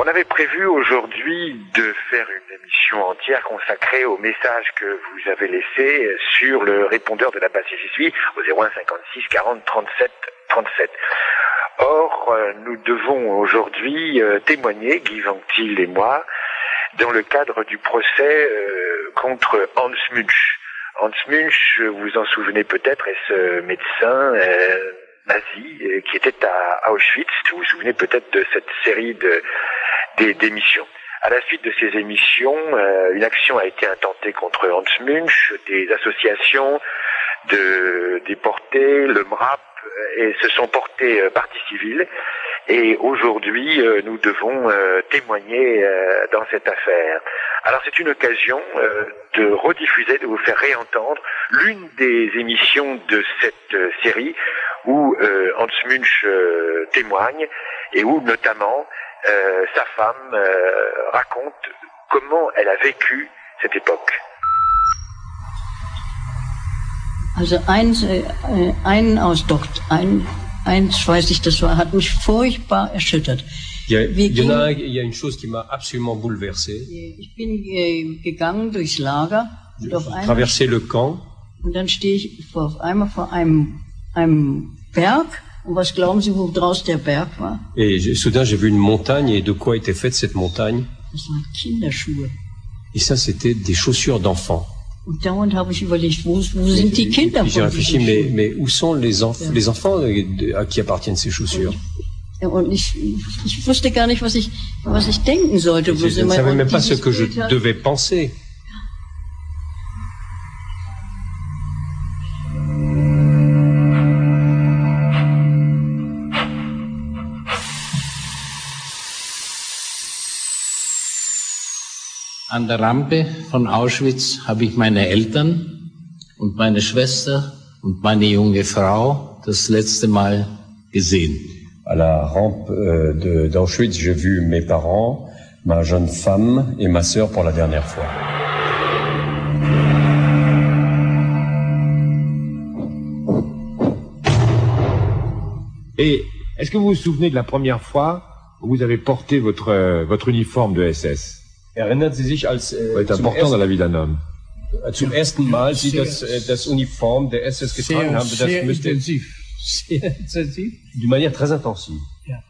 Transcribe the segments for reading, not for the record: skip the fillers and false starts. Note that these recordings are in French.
avait prévu aujourd'hui de faire une émission entière consacrée au message que vous avez laissé sur le répondeur de la base CJSUI au 01 56 40 37 37. Or, nous devons aujourd'hui témoigner, Guy Vanctil et moi, dans le cadre du procès contre Hans Münch. Hans Münch, vous vous en souvenez peut-être, est ce médecin nazi qui était à Auschwitz. Vous vous souvenez peut-être de cette série d'émissions. À la suite de ces émissions, une action a été intentée contre Hans Münch, des associations de déportés, le MRAP, et se sont portés partie civile. Et aujourd'hui, nous devons témoigner dans cette affaire. Alors c'est une occasion de rediffuser, de vous faire réentendre l'une des émissions de cette série où Hans Münch témoigne et où notamment sa femme raconte comment elle a vécu cette époque. Also eins weiß ich, das hat mich furchtbar erschüttert. Il y a une chose qui m'a absolument bouleversé. Ich bin gegangen durchs Lager. J'ai traversé le camp. Und dann stehe ich auf einmal vor einem Berg. Und was glauben Sie, wo draußen der Berg war? Et soudain, j'ai vu une montagne. Et de quoi était faite cette montagne? Das waren Kinderschuhe. Et ça, c'était des chaussures d'enfants. Und dauernd habe ich überlegt, wo sind die Kinder? J'ai réfléchi, mais où sont les enfants à qui appartiennent ces chaussures? Und ich wusste gar nicht, was ich denken sollte. Je ne savais même pas ce que je devais penser. An der Rampe von Auschwitz habe ich meine Eltern und meine Schwester und meine junge Frau das letzte Mal gesehen. À la rampe d'Auschwitz, j'ai vu mes parents, ma jeune femme et ma sœur pour la dernière fois. Et est-ce que vous vous souvenez de la première fois où vous avez porté votre uniforme de SS? Erinnert Sie sich, als C'est important dans la vie d'un homme. Zum ersten Mal Sie das Uniform der SS getragen haben? Sehr intensiv. Sehr intensiv. D'une manière très intensive. Ja.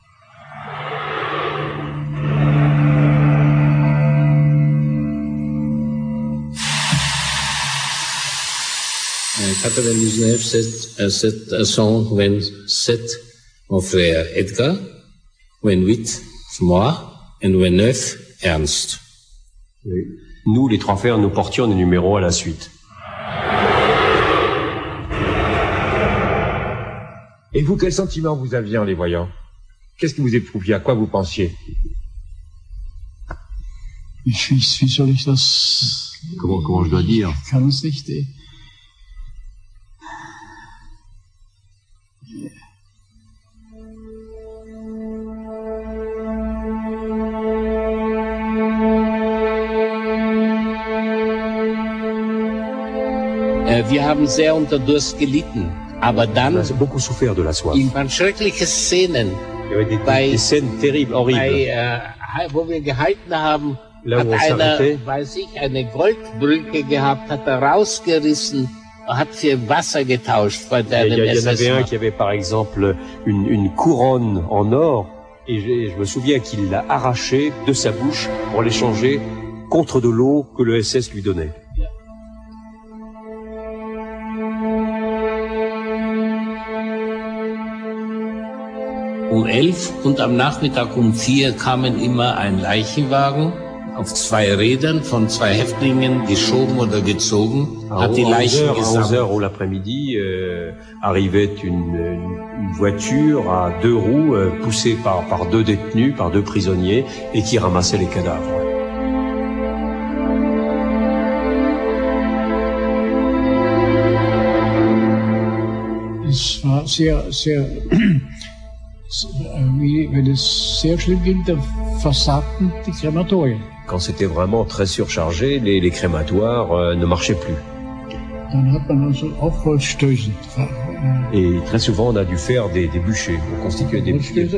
Catherine Deneuve said a song when said mon frère Edgar, when with moi and when neuf ernst. Nous, les trois frères, nous portions des numéros à la suite. Et vous, quel sentiment vous aviez en les voyant? Qu'est-ce que vous éprouviez? À quoi vous pensiez? Wie soll ich das? Comment je dois dire? Ich kann es nicht. Wir haben sehr unter Durst gelitten, aber dann beaucoup souffert de la soif. waren schreckliche Szenen. Il y avait des scènes terribles, horribles. Wo wir gehalten haben, Là, hat où on einer, s'arrêtait. weiß ich, eine Goldbrücke gehabt, hat er rausgerissen, hat für Wasser getauscht bei Il deinem y en avait un SS. qui avait par exemple une couronne en or et je me souviens qu'il l'a arrachée de sa bouche pour l'échanger contre de l'eau que le SS lui donnait. Um 11 und am Nachmittag um 4 kamen immer ein Leichenwagen auf 2 Rädern von 2 Häftlingen geschoben oder gezogen, hat die Leichen À 11 gesammelt. heures l'après-midi, arrivait une voiture à 2 roues poussée par 2 détenus, par 2 prisonniers et qui ramassait les cadavres. Es war sehr, wenn es sehr schlimm ging, dann versagten die Krematorien. Quand c'était vraiment très surchargé, les crématoires ne marchaient plus. Dann hat man also auf Holzstößen Et très souvent, on a dû faire des bûchers. On constituait des bûchers.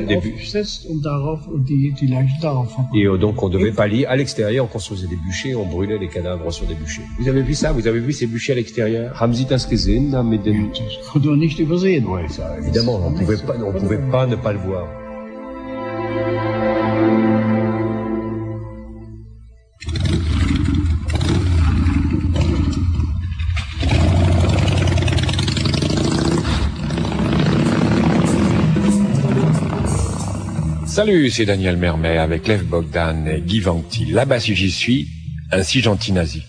Et donc, on devait pallier à l'extérieur, on construisait des bûchers, on brûlait les cadavres sur des bûchers. Vous avez vu ça? Vous avez vu ces bûchers à l'extérieur? Haben Sie das gesehen? Oui, ça, évidemment, on pouvait pas ne pas le voir. Salut, c'est Daniel Mermet avec Lev Bogdan et Guy Vanti. Là-bas si j'y suis, un si gentil nazi.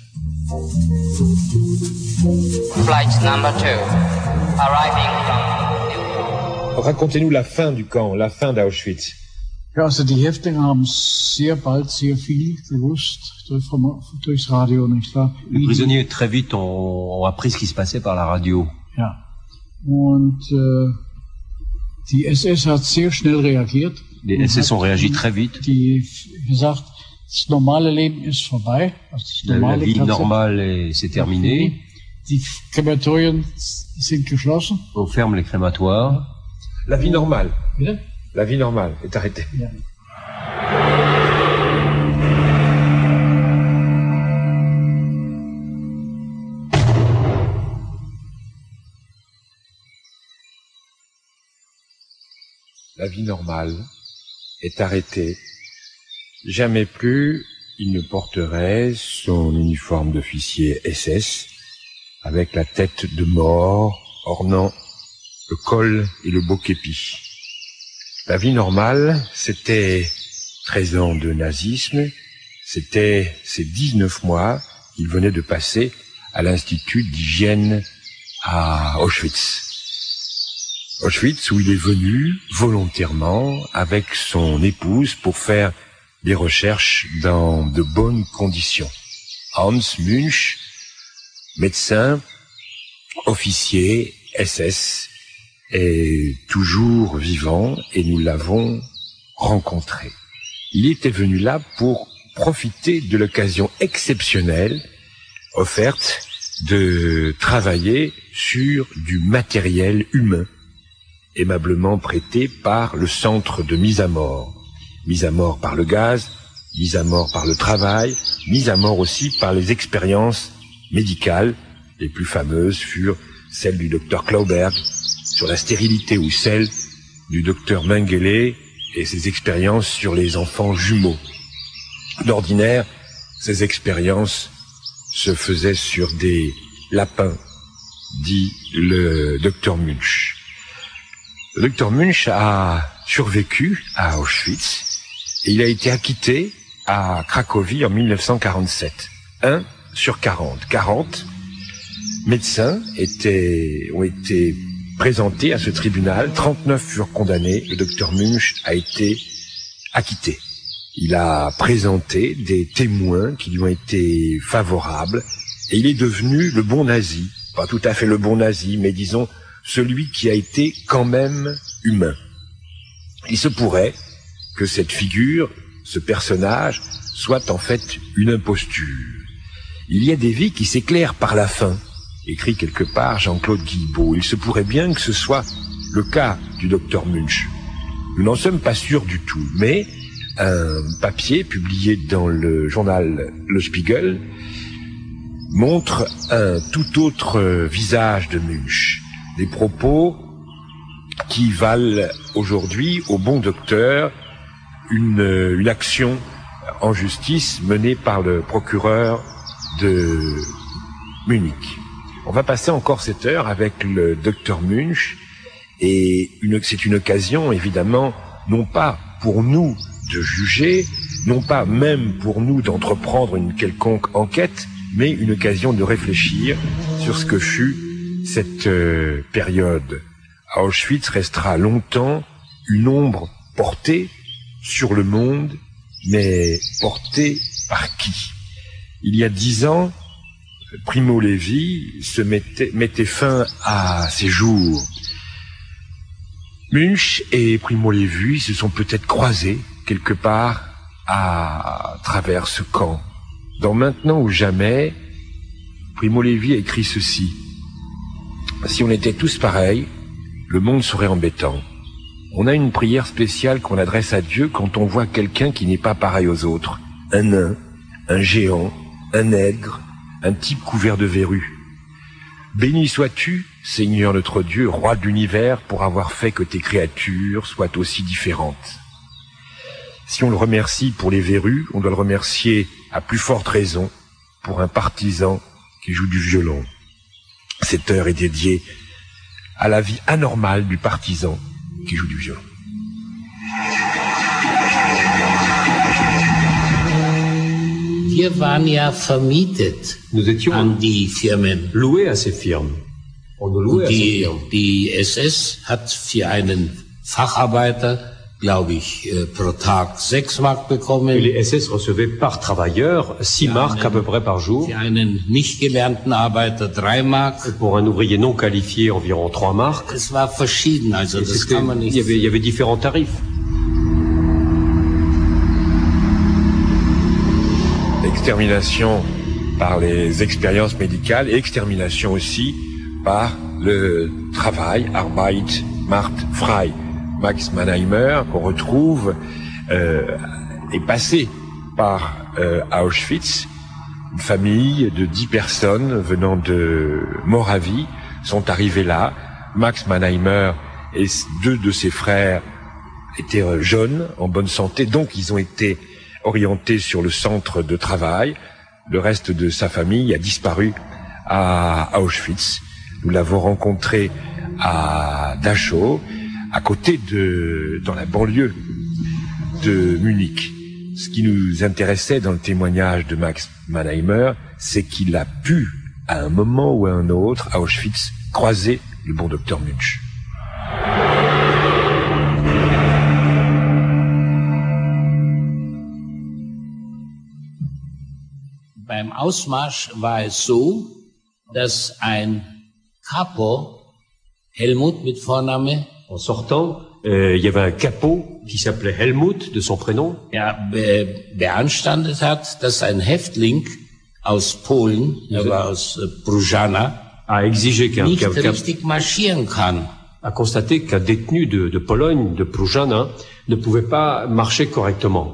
Flight number 2, arriving from... Racontez-nous la fin du camp, la fin d'Auschwitz. Ja, also die Häftlinge haben sehr bald sehr viel gewusst durchs Radio, nicht wahr? Les prisonniers très vite ont appris ce qui se passait par la radio. Ja. Und die SS hat sehr schnell reagiert. Les SS ont réagi très vite. Die gesagt, das normale Leben ist vorbei. La vie normale c'est terminé. Die Krematorien sind geschlossen. On ferme les crématoires. La vie normale. Bitte? La vie normale est arrêtée. Ja. La vie normale est arrêtée. Jamais plus il ne porterait son uniforme d'officier SS avec la tête de mort ornant le col et le beau képi. La vie normale, c'était 13 ans de nazisme, c'était ces 19 mois qu'il venait de passer à l'Institut d'hygiène à Auschwitz. Auschwitz, où il est venu volontairement avec son épouse pour faire des recherches dans de bonnes conditions. Hans Münch, médecin, officier, SS, est toujours vivant et nous l'avons rencontré. Il était venu là pour profiter de l'occasion exceptionnelle offerte de travailler sur du matériel humain, aimablement prêté par le centre de mise à mort par le gaz, mise à mort par le travail, mise à mort aussi par les expériences médicales. Les plus fameuses furent celles du docteur Klauberg sur la stérilité ou celles du docteur Mengele et ses expériences sur les enfants jumeaux. D'ordinaire, ces expériences se faisaient sur des lapins, dit le docteur Münch. Le docteur Münch a survécu à Auschwitz et il a été acquitté à Cracovie en 1947. 1 sur 40. 40 médecins ont été présentés à ce tribunal. 39 furent condamnés. Le docteur Münch a été acquitté. Il a présenté des témoins qui lui ont été favorables et il est devenu le bon nazi. Pas tout à fait le bon nazi, mais disons celui qui a été quand même humain. Il se pourrait que cette figure, ce personnage, soit en fait une imposture. Il y a des vies qui s'éclairent par la fin, écrit quelque part Jean-Claude Guilbeault. Il se pourrait bien que ce soit le cas du docteur Münch. Nous n'en sommes pas sûrs du tout, mais un papier publié dans le journal Le Spiegel montre un tout autre visage de Münch. Des propos qui valent aujourd'hui au bon docteur une action en justice menée par le procureur de Munich. On va passer encore cette heure avec le docteur Münch et c'est une occasion évidemment non pas pour nous de juger, non pas même pour nous d'entreprendre une quelconque enquête, mais une occasion de réfléchir sur ce que fut cette période. À Auschwitz restera longtemps une ombre portée sur le monde, mais portée par qui? Il y a 10 ans, Primo Levi mettait fin à ses jours. Münch et Primo Levi se sont peut-être croisés quelque part à travers ce camp. Dans Maintenant ou jamais, Primo Levi a écrit ceci. Si on était tous pareils, le monde serait embêtant. On a une prière spéciale qu'on adresse à Dieu quand on voit quelqu'un qui n'est pas pareil aux autres. Un nain, un géant, un nègre, un type couvert de verrues. Béni sois-tu, Seigneur notre Dieu, roi de l'univers, pour avoir fait que tes créatures soient aussi différentes. Si on le remercie pour les verrues, on doit le remercier à plus forte raison pour un partisan qui joue du violon. Cette heure est dédiée à la vie anormale du partisan qui joue du violon. Wir waren ja vermietet Nous étions an die Firmen. loués à ces firmes. On nous louait à ces firmes. Die SS hat für einen Facharbeiter, glaube ich, pro Tag 6 Mark bekommen. Et les SS recevaient par travailleur 6 marks à peu près par jour. Für einen nicht gelernten Arbeiter 3 Mark. Pour un ouvrier non qualifié, environ 3 marks. Es war verschieden, also das kann man nicht. Il y avait différents tarifs. Extermination par les expériences médicales et extermination aussi par le travail, Arbeit macht frei. Max Mannheimer, qu'on retrouve, est passé par Auschwitz. Une famille de 10 personnes venant de Moravie sont arrivées là. Max Mannheimer et 2 de ses frères étaient jeunes, en bonne santé, donc ils ont été orientés sur le centre de travail. Le reste de sa famille a disparu à Auschwitz. Nous l'avons rencontré à Dachau, à côté dans la banlieue de Munich. Ce qui nous intéressait dans le témoignage de Max Mannheimer, c'est qu'il a pu, à un moment ou à un autre, à Auschwitz, croiser le bon docteur Munch. Beim Ausmarsch war es so, dass ein Capo, Helmut mit Vorname, En sortant, il y avait un capot qui s'appelait Helmut, de son prénom. beanstandet hat, dass ein Häftling aus Polen, er war aus Brujana, A exigé nicht richtig marschieren kann. a constaté qu'un détenu de Pologne, de Prujana, ne pouvait pas marcher correctement.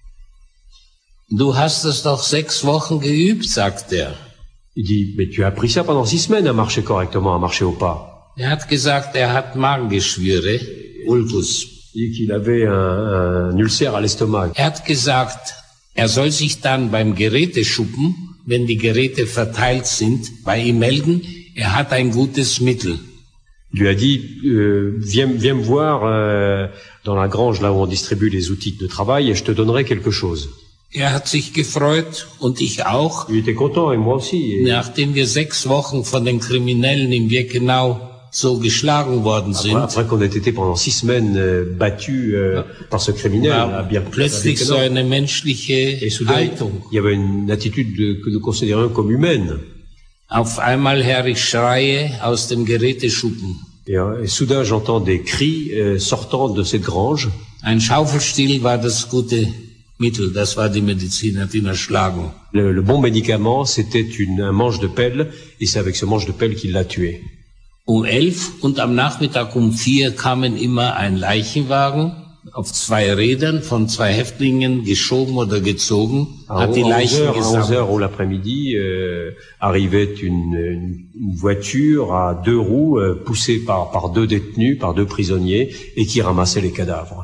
Du hast es doch 6 Wochen geübt, sagt er. Il dit, mais tu as appris ça pendant 6 semaines à marcher correctement, à marcher au pas. Er hat gesagt, er hat Magengeschwüre, Ulkus. Il dit qu'il avait un ulcère à l'estomac. Er hat gesagt, er soll sich dann beim Geräteschuppen, wenn die Geräte verteilt sind, bei ihm melden, er hat ein gutes Mittel. Il lui a dit, viens me voir dans la grange là où on distribue les outils de travail et je te donnerai quelque chose. Er hat sich gefreut und ich auch. Il était content et moi aussi. Et Nachdem wir 6 Wochen von den Kriminellen in Birkenau so geschlagen worden sind, après qu'on ait été pendant 6 semaines battus par ce criminel, war plötzlich so eine menschliche et soudain, Haltung. il y avait une attitude que nous considérions comme humaine. Auf einmal höre ich Schreie aus dem Geräteschuppen. Et soudain, j'entends des cris sortant de cette grange. Ein Schaufelstiel war das gute Mittel, das war die Mediziner, die erschlagen. Le bon médicament, c'était un manche de pelle, et c'est avec ce manche de pelle qu'il l'a tué. 11 und am Nachmittag 4 kamen immer ein Leichenwagen auf 2 Rädern von 2 Häftlingen geschoben oder gezogen, hat die Leichen À 11 gesammelt. heures l'après-midi, arrivait une voiture à 2 roues, poussée par 2 détenus, par 2 prisonniers, et qui ramassait les cadavres.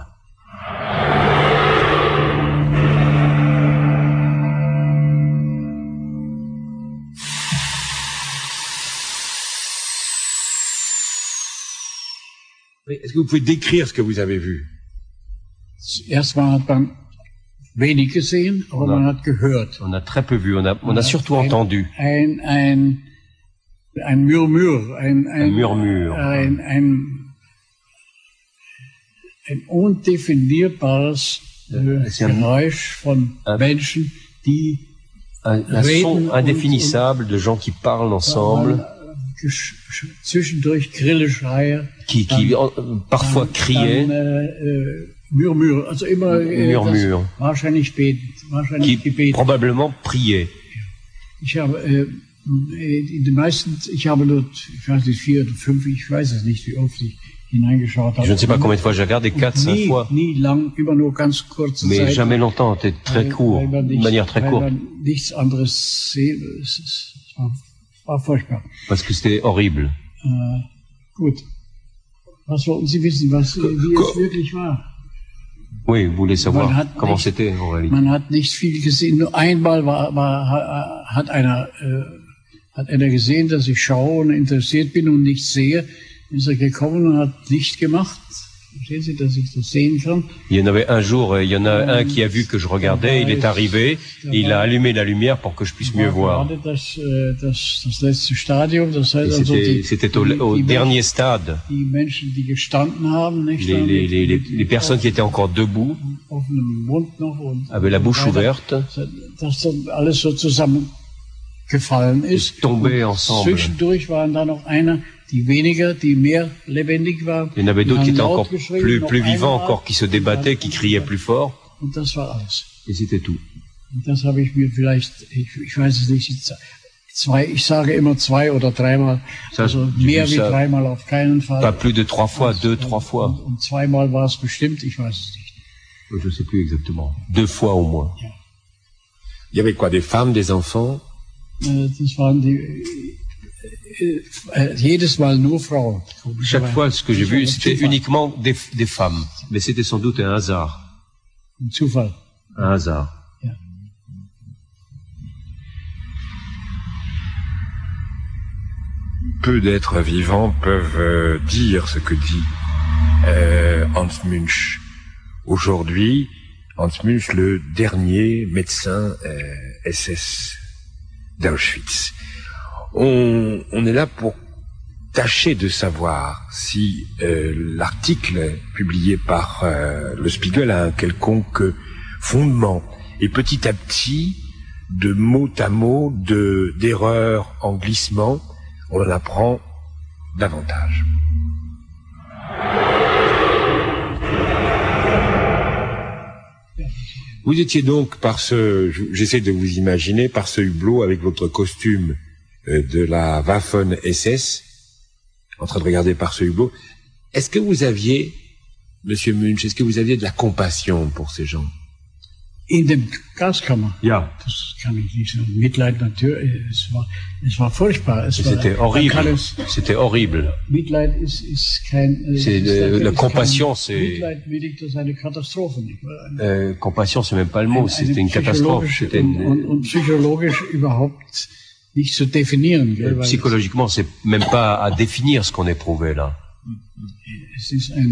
Est-ce que vous pouvez décrire ce que vous avez vu? Erstmal hat man wenig gesehen, aber man hat gehört. On a très peu vu, on a surtout entendu. Ein Murmur, Un murmure. ein undefinierbares Geräusch von Menschen, die Un son indéfinissable de gens qui parlent ensemble, zwischendurch Grilleschreie, qui parfois criaient, Murmur, also immer Murmure, wahrscheinlich beten, wahrscheinlich qui gebeten. probablement priaient. Ich habe In den meisten, ich habe nur, ich weiß nicht, 4 oder 5, ich weiß es nicht, wie oft ich hineingeschaut habe. Je ne sais pas combien de fois j'ai regardé, 4, 5 fois. Nie lang, immer nur ganz kurze Mais Zeit. jamais longtemps, c'était très court, de manière très courte. Weil man nichts anderes sehen, es war furchtbar. Parce que c'était horrible. Gut. Was wollten Sie wissen, wie es wirklich war? Oui, vous voulez savoir comment c'était en réalité. Man hat nicht viel gesehen. Nur einmal hat einer gesehen, dass ich schaue und interessiert bin und nichts sehe. Dann ist er gekommen und hat Licht gemacht. Verstehen Sie, dass ich das sehen kann? Il y en avait un jour, il y en a un qui a vu que je regardais, il est arrivé, il a allumé la lumière pour que je puisse mieux voir. Das letzte Stadium, das heißt also c'était au dernier stade. Die Menschen, die gestanden haben, nicht? Les personnes qui étaient encore debout, avaient la bouche ouverte, dass dann alles so zusammengefallen ist. Tombaient ensemble. Zwischendurch waren da noch einer, die mehr lebendig war. Il y en avait d'autres qui étaient encore plus vivants, encore qui se débattaient, qui criaient plus fort. Und das war alles. Et c'était tout. Und das habe ich mir vielleicht, ich weiß es nicht, ich sage immer 2 oder 3 Mal, also mehr wie 3 Mal auf keinen Fall. Pas plus de 3 fois, 2, 3 fois. Und 2 Mal war es bestimmt, ich weiß es nicht. Je ne sais plus exactement. 2 fois au moins. Ja. Il y avait quoi, des femmes, des enfants? Das waren jedes Mal nur Frauen. Chaque fois, ce que j'ai vu, c'était uniquement des femmes. Mais c'était sans doute un hasard. Un Zufall. Un hasard. Ja. Peu d'êtres vivants peuvent dire ce que dit Hans Münch. Aujourd'hui, Hans Münch, le dernier médecin SS d'Auschwitz. On est là pour tâcher de savoir si l'article publié par le Spiegel a un quelconque fondement. Et petit à petit, de mot à mot, d'erreur en glissement, on en apprend davantage. Vous étiez donc j'essaie de vous imaginer, par ce hublot avec votre costume de la Waffen-SS, en train de regarder par ce hublot. Est-ce que vous aviez, Monsieur Münch, est-ce que vous aviez de la compassion pour ces gens? In dem Gaskammer? Ja. Das kann ich nicht sagen. Mitleid natürlich, es war furchtbar. C'était horrible. C'était horrible. Mitleid ist kein... la compassion, c'est... Mitleid willigt, das ist eine Katastrophe, nicht wahr? Compassion, c'est même pas le mot, c'était une catastrophe. C'était und psychologisch überhaupt nicht zu definieren. Psychologiquement, c'est même pas à définir ce qu'on éprouvait là. Es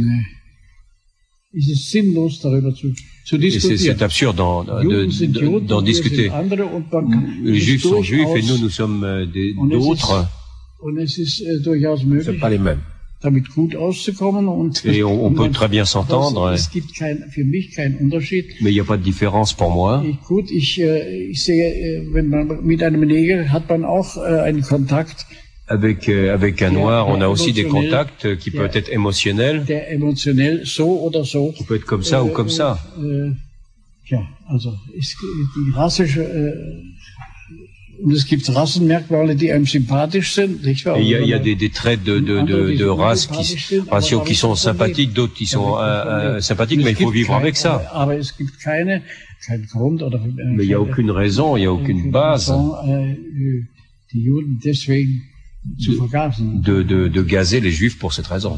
ist sinnlos, darüber zu diskutieren. C'est absurde d'en discuter. Les Juifs sont Juifs et nous sommes d'autres. C'est pas les mêmes. Damit gut auszukommen et on peut très bien s'entendre. Es gibt für mich keinen Unterschied. Mais il n'y a pas de différence pour moi. Gut, ich sehe, wenn man mit einem Neger hat man auch einen Kontakt. Avec un noir, on a aussi des contacts qui peuvent être émotionnels. Der émotionnel so oder so. Qui peut être comme ça ou comme ça. Ja, also die rassische und es gibt Rassenmerkmale, die einem sympathisch sind, nicht wahr? Il y a des traits de race raciaux qui sont sympathiques, d'autres qui sont sympathiques, mais il faut vivre avec ça. Aber es gibt kein Grund oder mais il n'y a aucune raison, il n'y a aucune base die Juden deswegen zu vergasen. De gazer les Juifs pour cette raison.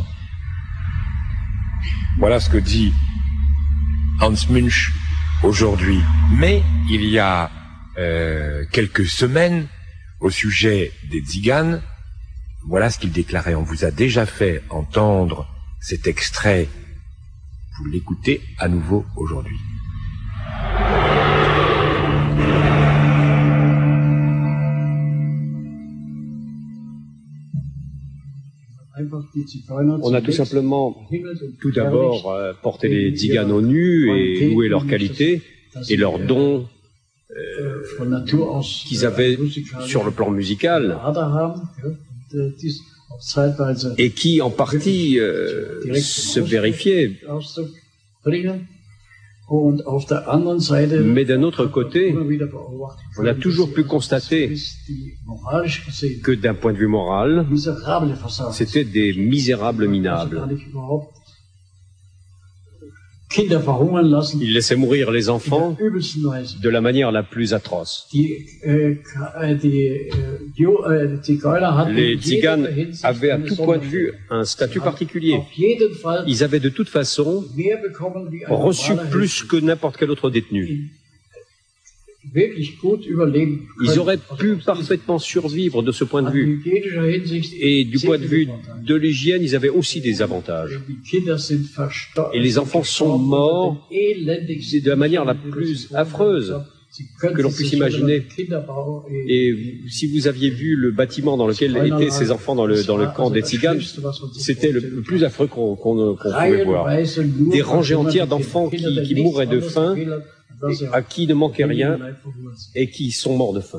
Voilà ce que dit Hans Münch aujourd'hui. Mais il y a quelques semaines, au sujet des Tziganes, voilà ce qu'il déclarait. On vous a déjà fait entendre cet extrait. Vous l'écoutez à nouveau aujourd'hui. On a tout simplement, tout d'abord, porté les Tziganes au nu et loué leurs qualités et leurs dons qu'ils avaient sur le plan musical et qui, en partie, se vérifiaient. Mais d'un autre côté, on a toujours pu constater que d'un point de vue moral, c'était des misérables minables. Ils laissaient mourir les enfants de la manière la plus atroce. Les tziganes avaient à tout point de vue un statut particulier. Ils avaient de toute façon reçu plus que n'importe quel autre détenu. Ils auraient pu parfaitement survivre de ce point de vue. Et du point de vue de l'hygiène, ils avaient aussi des avantages. Et les enfants sont morts de la manière la plus affreuse que l'on puisse imaginer. Et si vous aviez vu le bâtiment dans lequel étaient ces enfants dans le camp des Tziganes, c'était le plus affreux qu'on pouvait voir. Des rangées entières d'enfants qui mouraient de faim, à qui ne manquait rien et qui sont morts de faim.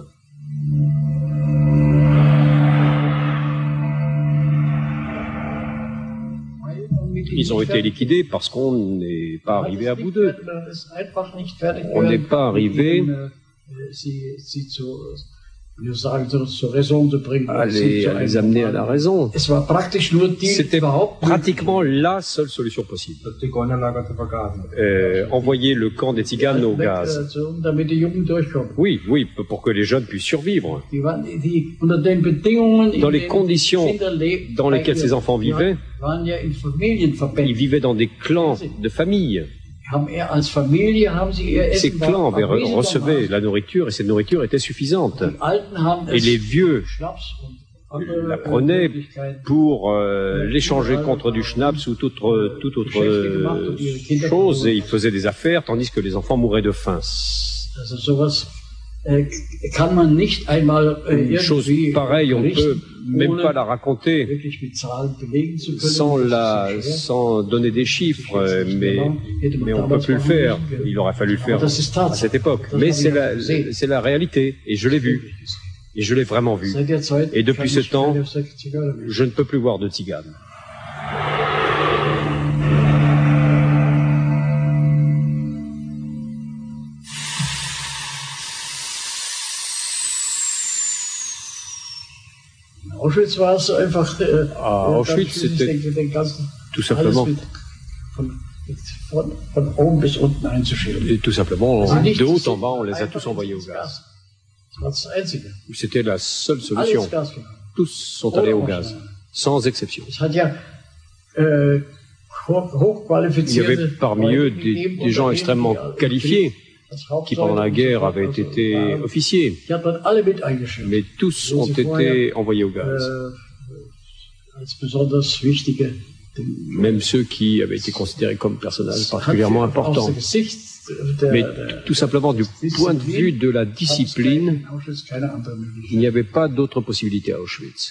Ils ont été liquidés parce qu'on n'est pas arrivé à bout d'eux. On n'est pas arrivé à les amener à la raison. C'était pratiquement la seule solution possible. Envoyer le camp des Tziganes au gaz. Oui, pour que les jeunes puissent survivre. Dans les conditions dans lesquelles ces enfants vivaient, ils vivaient dans des clans de famille. Ces clans recevaient la nourriture et cette nourriture était suffisante. Et les vieux la prenaient pour l'échanger contre du schnapps ou toute autre chose et ils faisaient des affaires tandis que les enfants mouraient de faim. Une chose pareille, on ne peut même pas la raconter sans donner des chiffres, mais on ne peut plus le faire. Il aurait fallu le faire à cette époque. Mais c'est la réalité, et je l'ai vu. Et je l'ai vraiment vu. Et depuis ce temps, je ne peux plus voir de Tziganes. À Auschwitz, c'était tout simplement, de haut en bas, on les a tous envoyés au gaz. C'était la seule solution. Tous sont allés au gaz, sans exception. Il y avait parmi eux des gens extrêmement qualifiés qui pendant la guerre avaient été officiers, mais tous ont été envoyés au gaz. Même ceux qui avaient été considérés comme personnages particulièrement importants. Mais tout simplement du point de vue de la discipline, il n'y avait pas d'autre possibilité à Auschwitz.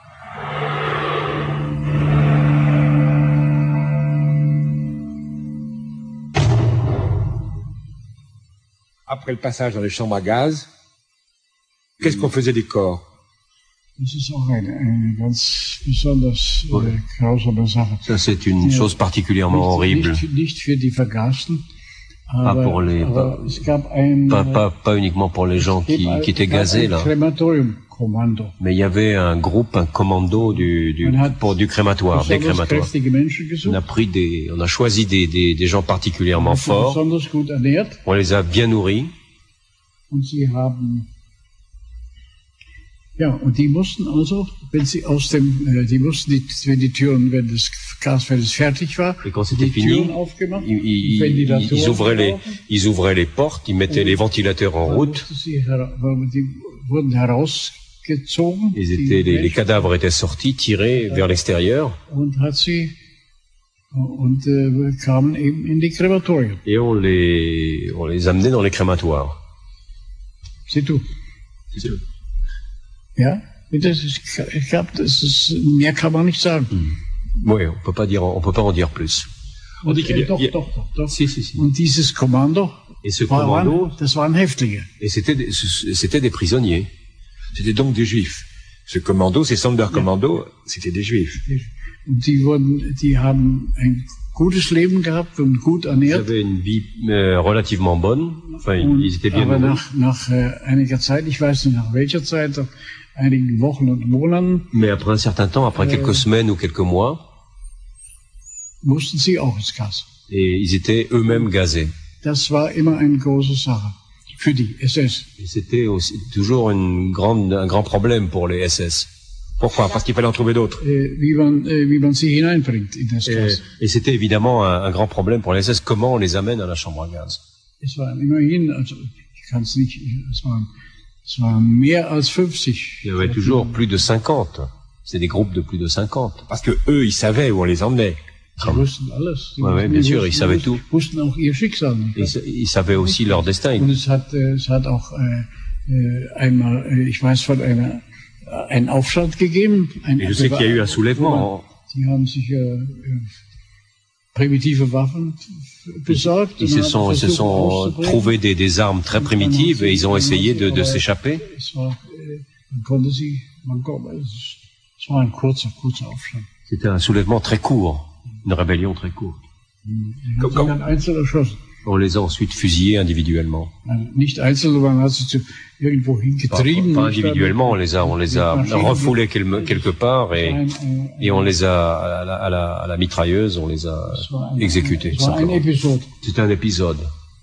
Après le passage dans les chambres à gaz, qu'est-ce qu'on faisait des corps? Ça, c'est une chose particulièrement horrible. Pas uniquement pour les gens qui étaient gazés, là. Mais il y avait un groupe, un commando du crématoire, des crématoires. On a choisi des gens particulièrement forts. On les a bien nourris. Ja, und die mussten also, wenn das Gas fertig war, et quand c'était fini, ils ouvraient les portes, ils mettaient les ventilateurs en route. Les cadavres étaient sortis, tirés vers l'extérieur. Et on les amenait dans les crématoires. C'est tout. Ja, mehr kann man nicht sagen. Oui, on peut pas en dire plus. On dit qu'il y a... Si. Und dieses Kommando, et ce commando, das waren Häftlinge. Et c'était des prisonniers. C'était donc des Juifs. Ce commando, ces Sonderkommando, c'était des Juifs. Und die haben gutes Leben gehabt und gut Ils ernährt. avaient une vie relativement bonne. Enfin, ils étaient bien Aber nourris. nach einiger Zeit, ich weiß nicht nach welcher Zeit, nach einigen Wochen und Monaten, Mais après un certain temps, après quelques semaines ou quelques mois, mussten sie auch ins Gas. et ils étaient eux-mêmes gazés. Das war immer eine große Sache für die SS. Et c'était aussi toujours un grand problème pour les SS. Pourquoi? Parce qu'il fallait en trouver d'autres. Wie man sie hineinbringt in das Gas. Et c'était évidemment un grand problème pour les SS. Comment on les amène à la chambre à gaz? Es waren immerhin, also ich kann es nicht, es waren mehr als 50. Il y avait toujours plus de 50. C'est des groupes de plus de 50. Parce que eux, ils savaient où on les emmenait. Sie wussten alles. Ouais, bien sûr, ils savaient tout. Wussten auch ihr Schicksal nicht. Ils savaient aussi leur destin. Und es hat auch einmal, ich weiß von einen Aufstand gegeben. Et je sais qu'il y a eu un soulèvement. Die haben sich primitive Waffen besorgt. Ils se sont trouvés des armes très primitives et ils ont essayé de s'échapper. Es war ein kurzer Aufstand. C'était un soulèvement très court, une rébellion très courte. On les a ensuite fusillés individuellement. Nicht einzeln, man hat sie irgendwo hingetrieben. Pas individuellement, on les a refoulés quelque part et on les a à la mitrailleuse, on les a exécutés. C'est un épisode.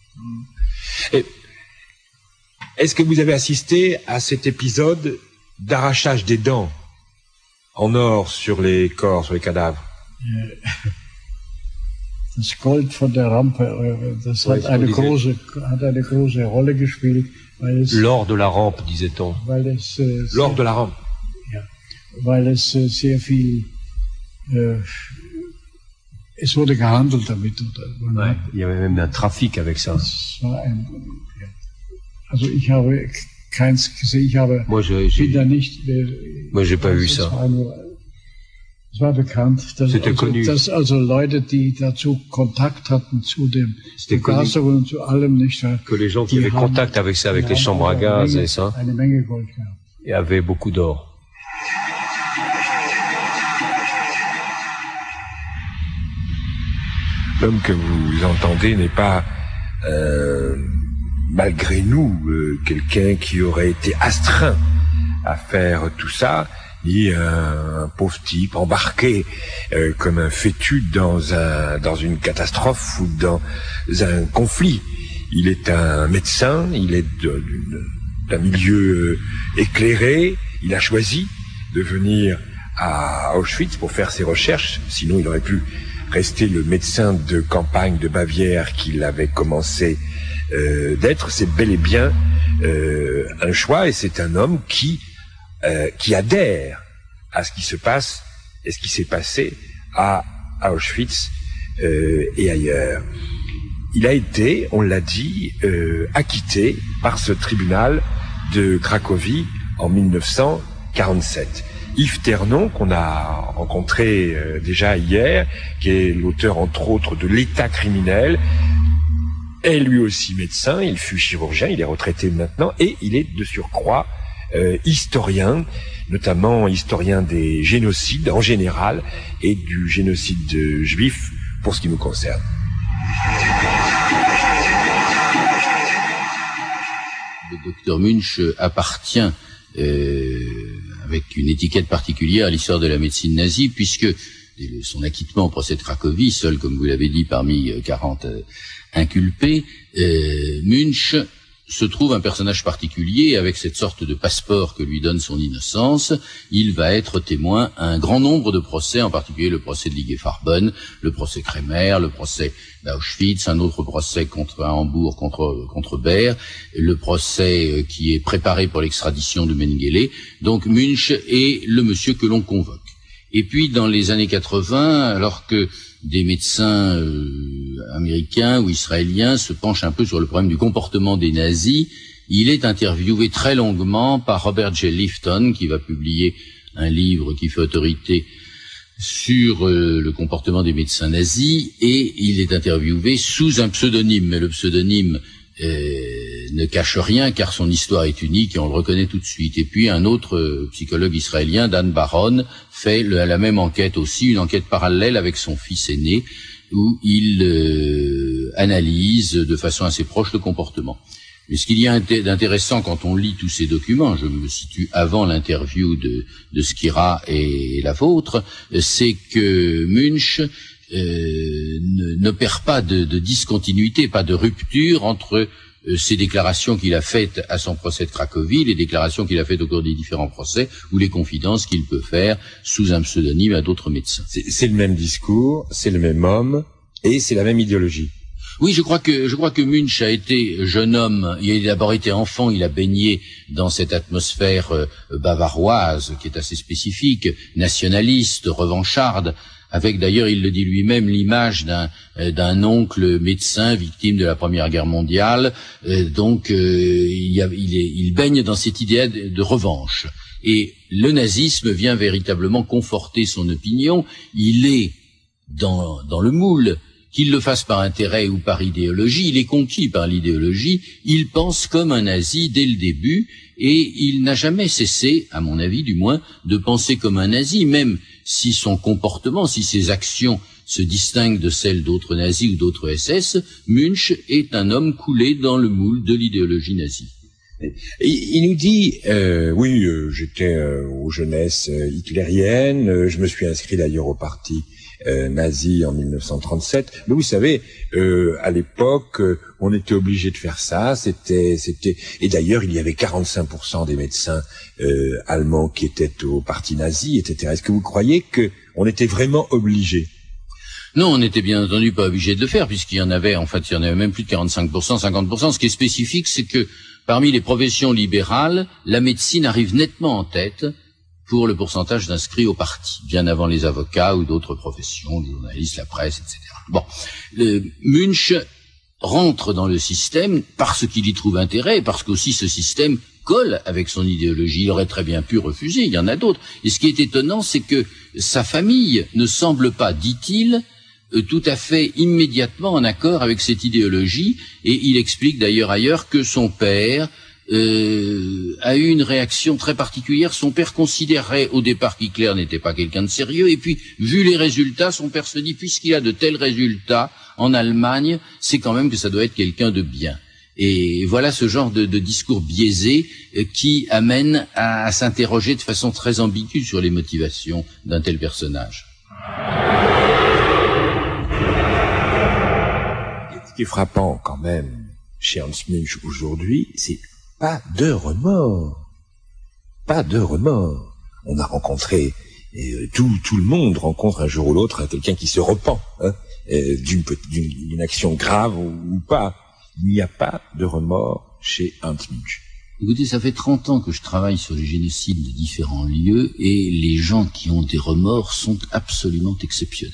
Est-ce que vous avez assisté à cet épisode d'arrachage des dents en or sur les corps, sur les cadavres? Das Gold von der Rampe, das hat eine große Rolle gespielt. L'or de la rampe, disait-on. L'or de la rampe. Ja, weil es sehr viel, es wurde gehandelt damit. Ouais, il y avait même un trafic avec ça. Also ich habe keins gesehen, Moi, j'ai pas vu ça. Es war bekannt, dass also Leute, die dazu Kontakt hatten zu dem Vergasung und zu allem, nicht wahr? Que les gens qui avaient contact avec ça, avec les chambres à gaz et ça, eine Menge Gold gehabt. Et avaient beaucoup d'or. L'homme que vous entendez n'est pas, malgré nous, quelqu'un qui aurait été astreint à faire tout ça, ni un pauvre type embarqué comme un fétu dans une catastrophe ou dans un conflit. Il est un médecin, il est d'un milieu éclairé, il a choisi de venir à Auschwitz pour faire ses recherches, sinon il aurait pu rester le médecin de campagne de Bavière qu'il avait commencé d'être. C'est bel et bien un choix, et c'est un homme qui adhère à ce qui se passe et ce qui s'est passé à Auschwitz et ailleurs. Il a été, on l'a dit, acquitté par ce tribunal de Cracovie en 1947. Yves Ternon, qu'on a rencontré déjà hier, qui est l'auteur entre autres de L'État criminel, est lui aussi médecin, il fut chirurgien, il est retraité maintenant, et il est de surcroît historien, notamment historien des génocides en général et du génocide juif pour ce qui nous concerne. Le docteur Munch appartient avec une étiquette particulière à l'histoire de la médecine nazie, puisque son acquittement au procès de Cracovie, seul, comme vous l'avez dit, parmi 40 inculpés, Munch se trouve un personnage particulier avec cette sorte de passeport que lui donne son innocence. Il va être témoin à un grand nombre de procès, en particulier le procès de Ligue-et-Farben, le procès Kremer, le procès d'Auschwitz, un autre procès à Hambourg contre Baer, le procès qui est préparé pour l'extradition de Mengele. Donc Munch est le monsieur que l'on convoque. Et puis dans les années 80, alors que des médecins américains ou israéliens se penchent un peu sur le problème du comportement des nazis, il est interviewé très longuement par Robert J. Lifton, qui va publier un livre qui fait autorité sur le comportement des médecins nazis, et il est interviewé sous un pseudonyme, mais le pseudonyme ne cache rien car son histoire est unique et on le reconnaît tout de suite. Et puis un autre psychologue israélien, Dan Baron, fait la même enquête aussi, une enquête parallèle avec son fils aîné, où il analyse de façon assez proche le comportement. Mais ce qu'il y a d'intéressant quand on lit tous ces documents, je me situe avant l'interview de Skira et la vôtre, c'est que Munch n'opère pas de discontinuité, pas de rupture entre ces déclarations qu'il a faites à son procès de Cracovie, les déclarations qu'il a faites au cours des différents procès, ou les confidences qu'il peut faire sous un pseudonyme à d'autres médecins. C'est le même discours, c'est le même homme, et c'est la même idéologie. Oui, je crois que Munch a été jeune homme. Il a d'abord été enfant, il a baigné dans cette atmosphère bavaroise qui est assez spécifique, nationaliste, revancharde, avec d'ailleurs, il le dit lui-même, l'image d'un oncle médecin victime de la Première Guerre mondiale. Il baigne dans cette idée de revanche. Et le nazisme vient véritablement conforter son opinion. Il est dans le moule. Qu'il le fasse par intérêt ou par idéologie, il est conquis par l'idéologie, il pense comme un nazi dès le début, et il n'a jamais cessé, à mon avis du moins, de penser comme un nazi, même si son comportement, si ses actions se distinguent de celles d'autres nazis ou d'autres SS, Munch est un homme coulé dans le moule de l'idéologie nazie. Il nous dit, j'étais aux jeunesses hitlériennes, je me suis inscrit d'ailleurs au parti nazi en 1937. Mais vous savez, à l'époque, on était obligé de faire ça. Et d'ailleurs, il y avait 45% des médecins allemands qui étaient au parti nazi, etc. Est-ce que vous croyez que on était vraiment obligé? Non, on n'était bien entendu pas obligé de le faire, puisqu'il y en avait même plus de 45%, 50%. Ce qui est spécifique, c'est que parmi les professions libérales, la médecine arrive nettement en tête pour le pourcentage d'inscrits au parti, bien avant les avocats ou d'autres professions, les journalistes, la presse, etc. Bon, Munch rentre dans le système parce qu'il y trouve intérêt, et parce qu'aussi ce système colle avec son idéologie. Il aurait très bien pu refuser, il y en a d'autres. Et ce qui est étonnant, c'est que sa famille ne semble pas, dit-il, tout à fait immédiatement en accord avec cette idéologie, et il explique d'ailleurs ailleurs que son père a eu une réaction très particulière. Son père considérait au départ qu'Hitler n'était pas quelqu'un de sérieux, et puis, vu les résultats, son père se dit, puisqu'il a de tels résultats en Allemagne, c'est quand même que ça doit être quelqu'un de bien. Et voilà ce genre de discours biaisé qui amène à s'interroger de façon très ambiguë sur les motivations d'un tel personnage. Ce qui est frappant quand même chez Hans Munch aujourd'hui, c'est pas de remords. Pas de remords. On a rencontré, tout le monde rencontre un jour ou l'autre quelqu'un qui se repent d'une action grave ou pas. Il n'y a pas de remords chez Hans Munch. Écoutez, ça fait 30 ans que je travaille sur les génocides de différents lieux, et les gens qui ont des remords sont absolument exceptionnels.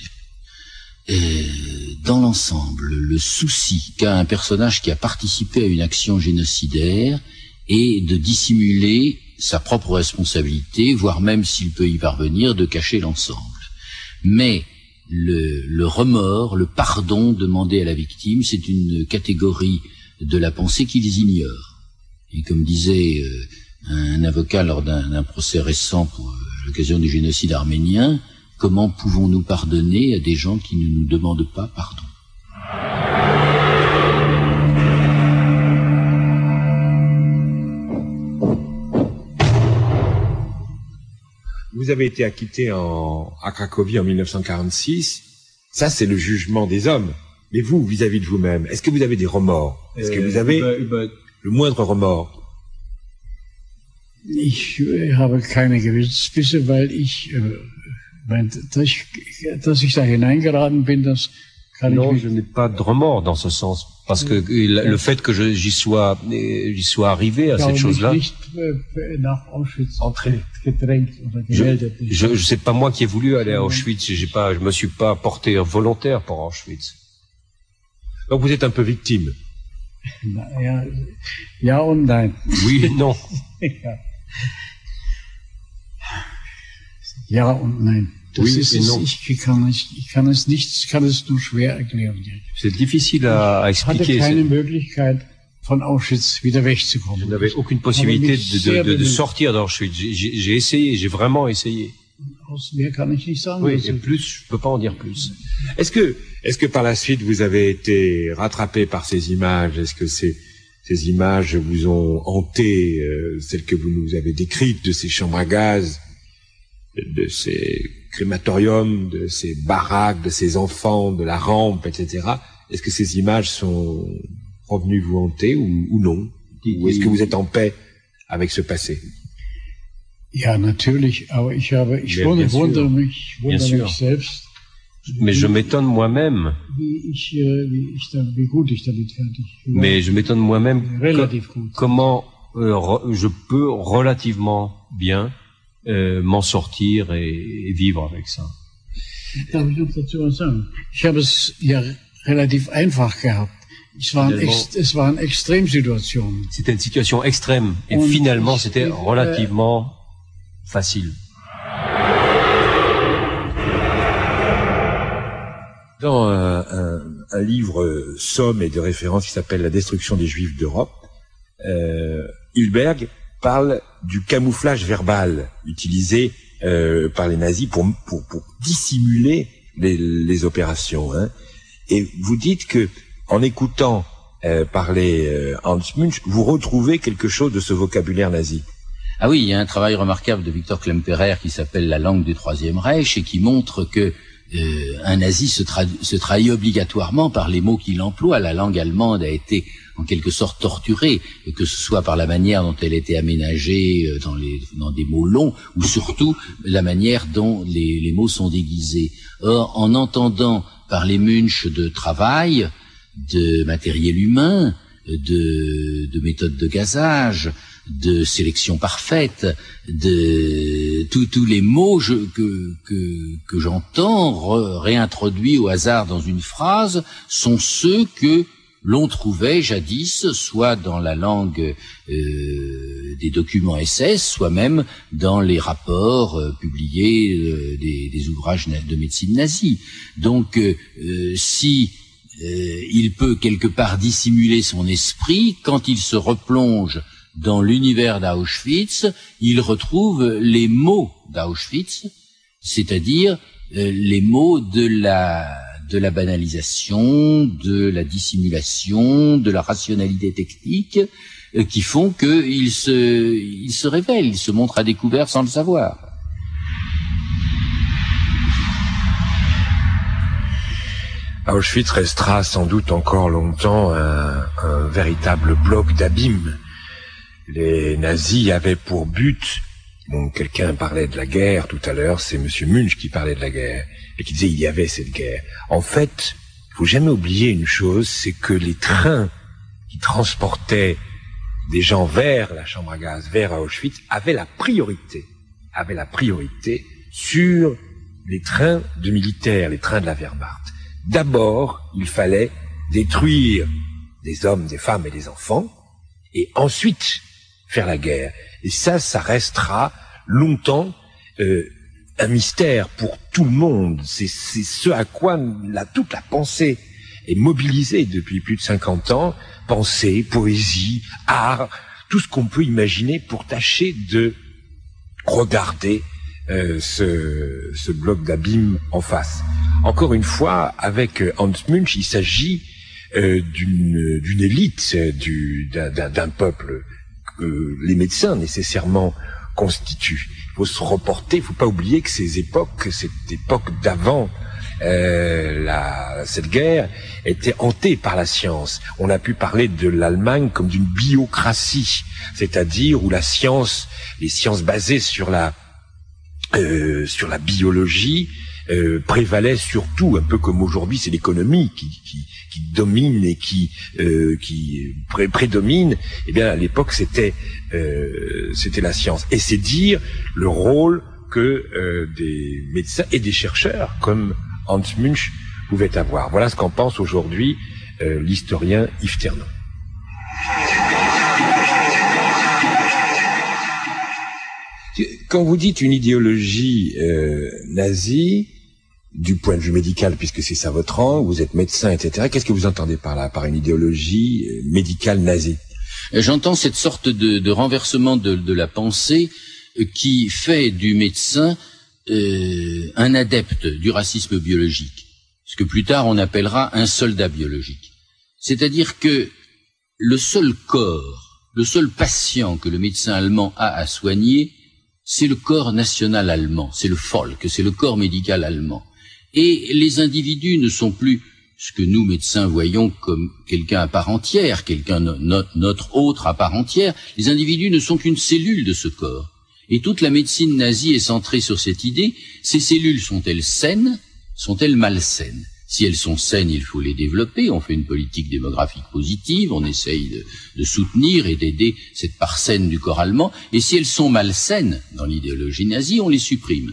Dans l'ensemble, le souci qu'a un personnage qui a participé à une action génocidaire est de dissimuler sa propre responsabilité, voire même, s'il peut y parvenir, de cacher l'ensemble. Mais le remords, le pardon demandé à la victime, c'est une catégorie de la pensée qu'ils ignorent. Et comme disait un avocat lors d'un procès récent pour l'occasion du génocide arménien, comment pouvons-nous pardonner à des gens qui ne nous demandent pas pardon? Vous avez été acquitté à Cracovie en 1946. Ça, c'est le jugement des hommes. Mais vous, vis-à-vis de vous-même, est-ce que vous avez des remords? Est-ce que vous avez le moindre remords? Ich habe keine Gewissensbisse, weil dass ich da hineingeraten bin, das kann ich Non, je n'ai pas de remords dans ce sens, parce que le fait que j'y sois arrivé à cette chose-là. Je sais pas moi qui ai voulu aller à Auschwitz, je me suis pas porté volontaire pour Auschwitz. Donc vous êtes un peu victime. Ja und nein. Oui et non. Ja und nein. Oui et non. Ich kann es nur schwer erklären. C'est difficile à expliquer. Ich hatte keine Möglichkeit, von Auschwitz wieder wegzukommen. Je n'avais aucune possibilité de sortir d'Auschwitz. J'ai essayé, j'ai vraiment essayé. Mehr kann ich nicht sagen. Oui, et plus, je peux pas en dire plus. Est-ce que par la suite vous avez été rattrapé par ces images? Est-ce que ces images vous ont hanté, celles que vous nous avez décrites, de ces chambres à gaz, de ces crématoriums, de ces baraques, de ces enfants, de la rampe, etc. Est-ce que ces images sont revenues vous hanter ou non? Ou est-ce que vous êtes en paix avec ce passé? Ja, natürlich, aber ich wundere mich selbst. Mais je m'étonne moi-même. Wie gut ich damit fertig bin. Mais je m'étonne moi-même comment je peux relativement bien m'en sortir et vivre avec ça. Darf ich noch dazu was sagen? Ich habe es ja relativ einfach gehabt. Es waren Extremsituationen. C'était une situation extrême et finalement c'était relativement facile. Dans un livre somme et de référence qui s'appelle La destruction des Juifs d'Europe, Hulberg parle du camouflage verbal utilisé par les nazis pour dissimuler les opérations. Hein. Et vous dites que en écoutant parler Hans Münch, vous retrouvez quelque chose de ce vocabulaire nazi. Ah oui, il y a un travail remarquable de Victor Klemperer qui s'appelle La langue du Troisième Reich et qui montre que un nazi se trahit obligatoirement par les mots qu'il emploie. La langue allemande a été en quelque sorte torturée, que ce soit par la manière dont elle était aménagée dans des mots longs, ou surtout la manière dont les mots sont déguisés. Or, en entendant parler Münch de travail, de matériel humain, de méthode de gazage, de sélection parfaite, de tous les mots que j'entends réintroduits au hasard dans une phrase sont ceux que l'on trouvait jadis soit dans la langue des documents SS, soit même dans les rapports publiés des ouvrages de médecine nazie. Donc si il peut quelque part dissimuler son esprit, quand il se replonge dans l'univers d'Auschwitz, il retrouve les mots d'Auschwitz, c'est-à-dire les mots de la banalisation, de la dissimulation, de la rationalité technique, qui font qu'il se révèle, il se montre à découvert sans le savoir. Auschwitz restera sans doute encore longtemps un véritable bloc d'abîme. Les nazis avaient pour but, quelqu'un parlait de la guerre tout à l'heure, c'est Monsieur Münch qui parlait de la guerre, et qui disait il y avait cette guerre. En fait, il faut jamais oublier une chose, c'est que les trains qui transportaient des gens vers la chambre à gaz, vers Auschwitz, avaient la priorité sur les trains de militaires, les trains de la Wehrmacht. D'abord, il fallait détruire des hommes, des femmes et des enfants, et ensuite faire la guerre. Et ça restera longtemps un mystère pour tout le monde. C'est ce à quoi toute la pensée est mobilisée depuis plus de 50 ans. Pensée, poésie, art, tout ce qu'on peut imaginer pour tâcher de regarder ce bloc d'abîme en face. Encore une fois, avec Hans Münch, il s'agit d'une élite, d'un peuple que les médecins nécessairement constituent. Il faut se reporter, il ne faut pas oublier que cette époque d'avant cette guerre était hantée par la science. On a pu parler de l'Allemagne comme d'une biocratie, c'est-à-dire où les sciences basées sur la biologie prévalait surtout, un peu comme aujourd'hui, c'est l'économie qui domine et qui prédomine. Eh bien, à l'époque, c'était la science. Et c'est dire le rôle que des médecins et des chercheurs comme Hans Münch pouvaient avoir. Voilà ce qu'en pense aujourd'hui l'historien Yves Ternon. Quand vous dites une idéologie nazie, du point de vue médical, puisque c'est ça votre rang, vous êtes médecin, etc., qu'est-ce que vous entendez par là, par une idéologie médicale nazie? J'entends cette sorte de renversement de la pensée qui fait du médecin un adepte du racisme biologique, ce que plus tard on appellera un soldat biologique. C'est-à-dire que le seul corps, le seul patient que le médecin allemand a à soigner, c'est le corps national allemand, c'est le Volk, c'est le corps médical allemand. Et les individus ne sont plus ce que nous, médecins, voyons comme quelqu'un à part entière, quelqu'un notre autre à part entière. Les individus ne sont qu'une cellule de ce corps. Et toute la médecine nazie est centrée sur cette idée. Ces cellules sont-elles saines? Sont-elles malsaines? Si elles sont saines, il faut les développer. On fait une politique démographique positive, on essaye de soutenir et d'aider cette part saine du corps allemand. Et si elles sont malsaines, dans l'idéologie nazie, on les supprime.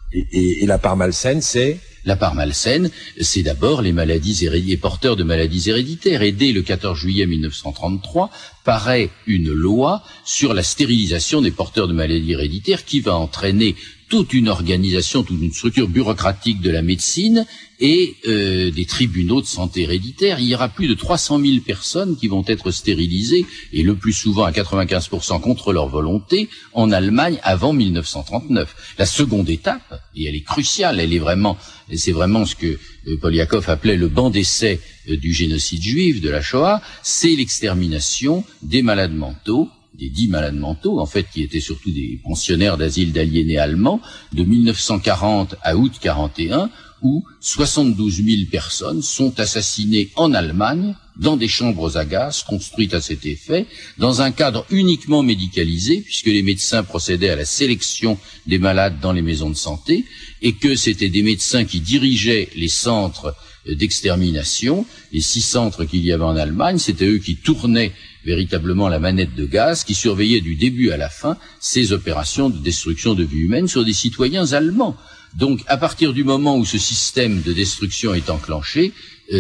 Et la part malsaine, c'est? La part malsaine, c'est d'abord les porteurs de maladies héréditaires. Et dès le 14 juillet 1933, paraît une loi sur la stérilisation des porteurs de maladies héréditaires qui va entraîner toute une organisation, toute une structure bureaucratique de la médecine et des tribunaux de santé héréditaire. Il y aura plus de 300 000 personnes qui vont être stérilisées, et le plus souvent à 95% contre leur volonté, en Allemagne avant 1939. La seconde étape, et elle est cruciale, c'est vraiment ce que Poliakov appelait le banc d'essai du génocide juif, de la Shoah, c'est l'extermination des malades mentaux, des 10 malades mentaux, en fait, qui étaient surtout des pensionnaires d'asile d'aliénés allemands, de 1940 à août 41, où 72 000 personnes sont assassinées en Allemagne, dans des chambres à gaz construites à cet effet, dans un cadre uniquement médicalisé, puisque les médecins procédaient à la sélection des malades dans les maisons de santé, et que c'était des médecins qui dirigeaient les centres d'extermination. Les 6 centres qu'il y avait en Allemagne, c'était eux qui tournaient véritablement la manette de gaz, qui surveillaient du début à la fin ces opérations de destruction de vie humaine sur des citoyens allemands. Donc, à partir du moment où ce système de destruction est enclenché,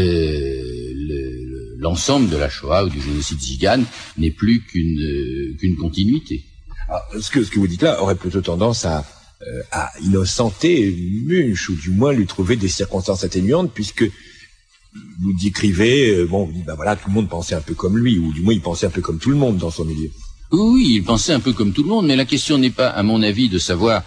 l'ensemble de la Shoah ou du génocide Zigan n'est plus qu'une continuité. Alors, ce que vous dites là aurait plutôt tendance à innocenter Munch, ou du moins lui trouver des circonstances atténuantes, puisque vous décrivez, vous dites, voilà, tout le monde pensait un peu comme lui, ou du moins il pensait un peu comme tout le monde dans son milieu. Oui, il pensait un peu comme tout le monde, mais la question n'est pas, à mon avis, de savoir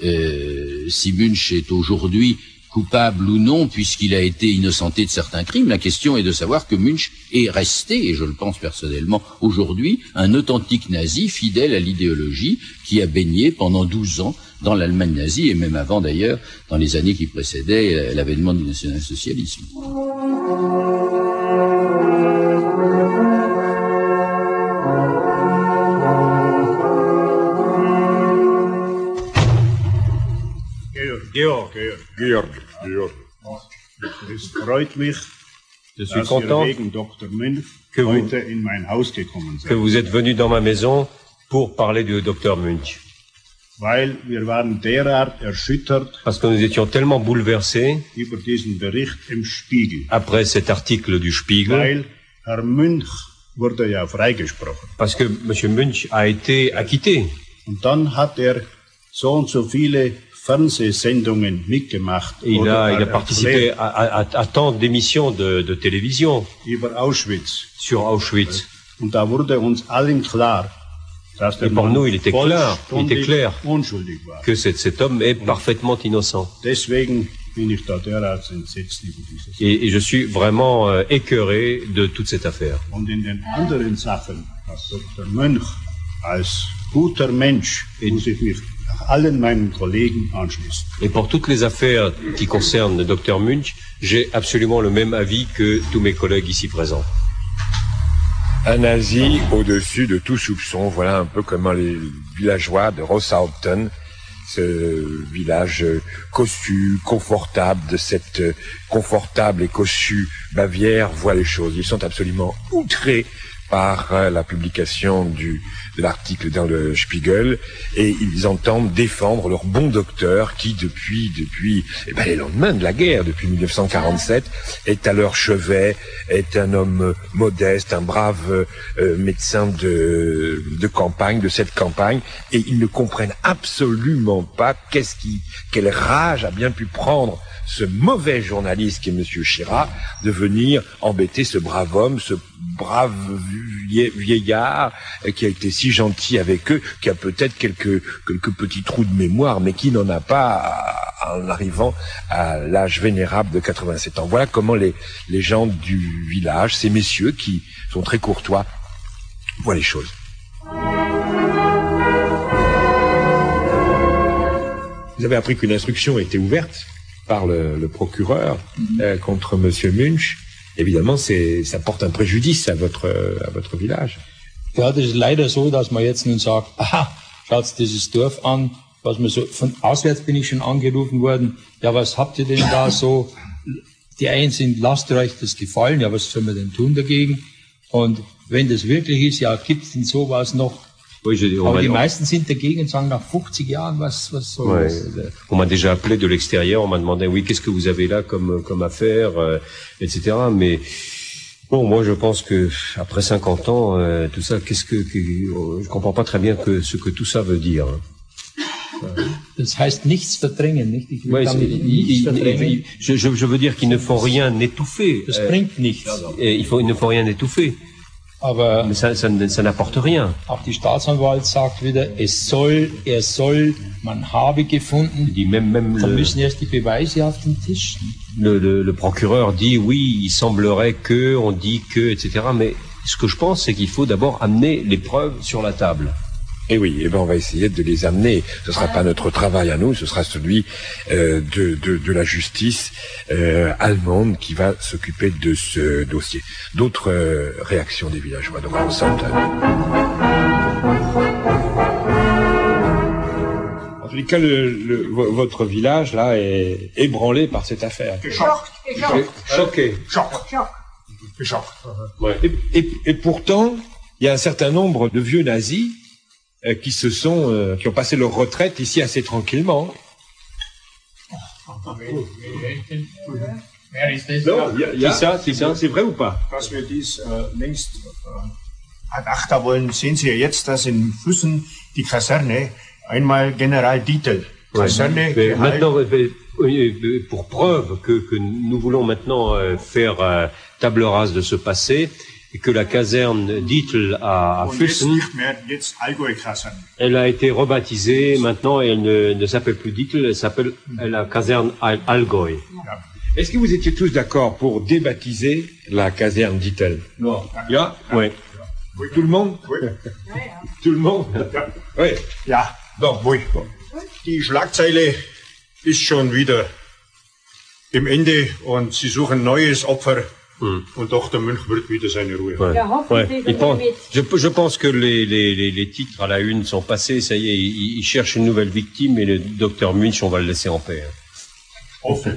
si Munch est aujourd'hui coupable ou non, puisqu'il a été innocenté de certains crimes. La question est de savoir que Munch est resté, et je le pense personnellement aujourd'hui, un authentique nazi fidèle à l'idéologie qui a baigné pendant 12 ans dans l'Allemagne nazie, et même avant d'ailleurs, dans les années qui précédaient l'avènement du national-socialisme. Georg. Je suis content que vous êtes venu dans ma maison pour parler du Dr Munch. Parce que nous étions tellement bouleversés après cet article du Spiegel, parce que M. Munch a été acquitté. Et il a participé à tant d'émissions de télévision sur Auschwitz. Et pour nous, il était clair que cet homme est parfaitement innocent. Et je suis vraiment écœuré de toute cette affaire. Et pour toutes les affaires qui concernent le Dr Munch, j'ai absolument le même avis que tous mes collègues ici présents. Un nazi au-dessus de tout soupçon, voilà un peu comment les villageois de Rosshaupten, ce village cossu, confortable, de cette confortable et cossue Bavière, voient les choses. Ils sont absolument outrés par la publication de l'article dans le Spiegel, et ils entendent défendre leur bon docteur qui, depuis les lendemains de la guerre, depuis 1947, est à leur chevet, est un homme modeste, un brave médecin de campagne, de cette campagne, et ils ne comprennent absolument pas quelle rage a bien pu prendre ce mauvais journaliste qui est M. Chira de venir embêter ce brave homme, ce brave vieillard qui a été si gentil avec eux, qui a peut-être quelques petits trous de mémoire, mais qui n'en a pas en arrivant à l'âge vénérable de 87 ans. Voilà comment les gens du village, ces messieurs qui sont très courtois, voient les choses. Vous avez appris qu'une instruction a été ouverte par le procureur contre Monsieur Munch. Évidemment, ça porte un préjudice à votre village. Ja, das ist leider so, dass man jetzt nun sagt, aha, schaut's dieses Dorf an, was man so, von auswärts bin ich schon angerufen worden, ja, was habt ihr denn da so? Die einen sind, lasst euch das gefallen, ja, was soll man denn tun dagegen? Und wenn das wirklich ist, ja, gibt's denn sowas noch? Oui, aber die meisten sind dagegen und sagen, nach 50 Jahren, was soll das? On m'a déjà appelé de l'extérieur, on m'a demandé, oui, qu'est-ce que vous avez là comme affaire, etc. Mais bon, moi, je pense que après 50 ans, tout ça, je comprends pas très bien ce que tout ça veut dire. Das heißt nichts verdrängen, nicht? Ich will nichts verdrängen. Je veux dire qu'il ne faut rien étouffer. Das bringt nichts. Il ne faut rien étouffer. Aber mais ça n'apporte rien. Auch die Staatsanwalt sagt wieder, man habe gefunden, da müssen erst die Beweise auf den Tisch. Le procureur dit oui, il semblerait que, on dit que, etc. Mais ce que je pense, c'est qu'il faut d'abord amener les preuves sur la table. Et oui, on va essayer de les amener. Ce sera pas notre travail à nous, ce sera celui de la justice allemande qui va s'occuper de ce dossier. D'autres réactions des villageois de Ronsand. En tous les cas, votre village là est ébranlé par cette affaire. Choqué. Ouais. Et pourtant, il y a un certain nombre de vieux nazis qui ont passé leur retraite ici assez tranquillement. C'est vrai ou pas? Dass wir dies längst ad acta wollen, sehen Sie ja jetzt, dass in Füssen die Kaserne einmal General Dietl. Kaserne. Maintenant, pour preuve que nous voulons maintenant faire table rase de ce passé, et que la caserne Dietl à Füssen, elle a été rebaptisée maintenant et elle ne s'appelle plus Dietl, elle s'appelle la caserne Allgäu. Est-ce que vous étiez tous d'accord pour débaptiser la caserne Dietl? Non. Ja? Oui. Tout le monde? Oui. Tout le monde? Oui. Ja. Doch, oui. Die Schlagzeile ist schon wieder im Ende und sie suchen neues Opfer. Und Dr. Munch wird wieder seine Ruhe haben. Je pense que les titres à la une sont passés, ça y est, il cherche une nouvelle victime et le docteur Munch, on va le laisser en paix. Hoffe.